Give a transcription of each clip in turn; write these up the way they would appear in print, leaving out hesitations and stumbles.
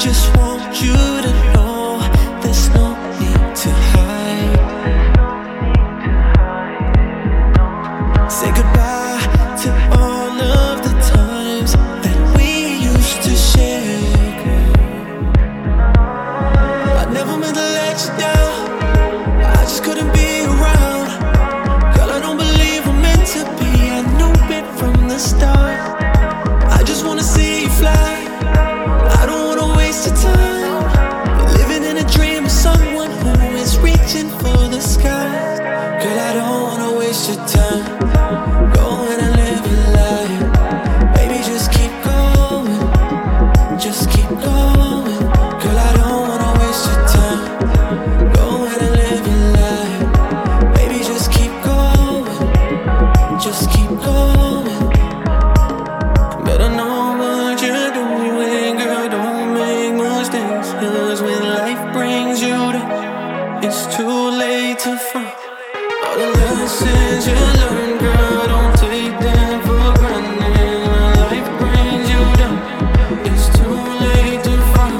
just want you to know there's no need to hide. Say goodbye to all of the times that we used to share. I never meant to let you down, I just couldn't be around. Girl, I don't believe we're meant to be, I knew it from the start. I just wanna see you fly, I don't wanna waste your time. Living in a dream of someone who is reaching for the sky. Girl, I don't wanna waste your time. Go ahead and live your life. Baby, just keep going, just keep going. Girl, I don't wanna waste your time. Go ahead and live your life. Baby, just keep going, just keep going. Better know what you're doing, girl, don't make mistakes. 'Cause when life brings you down, it's too late to fall. All the lessons you learn, girl, don't take them for granted. When life brings you down, it's too late to fall.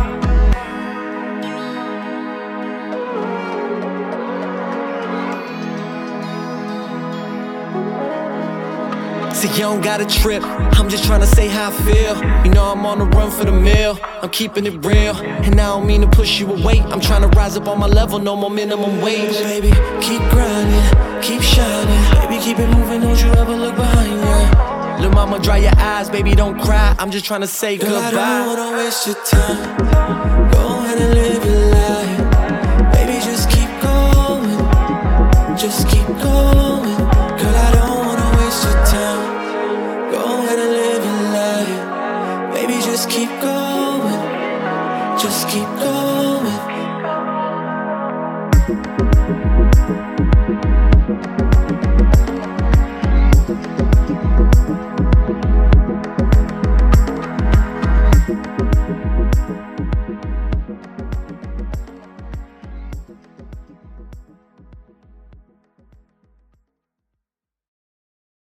See, you don't gotta trip, I'm just tryna say how I feel. You know I'm on the run for the meal, I'm keeping it real. And I don't mean to push you away, I'm tryna rise up on my level, no more minimum wage. Baby, keep grinding, keep shining. Baby, keep it moving, don't you ever look behind you. Lil' mama, dry your eyes, baby, don't cry, I'm just tryna say goodbye. Girl, I don't wanna waste your time. Go ahead and live your life. Baby, just keep going, just keep going. Girl, I don't wanna waste your time. Go ahead and live your life. Baby, just keep going, just keep going.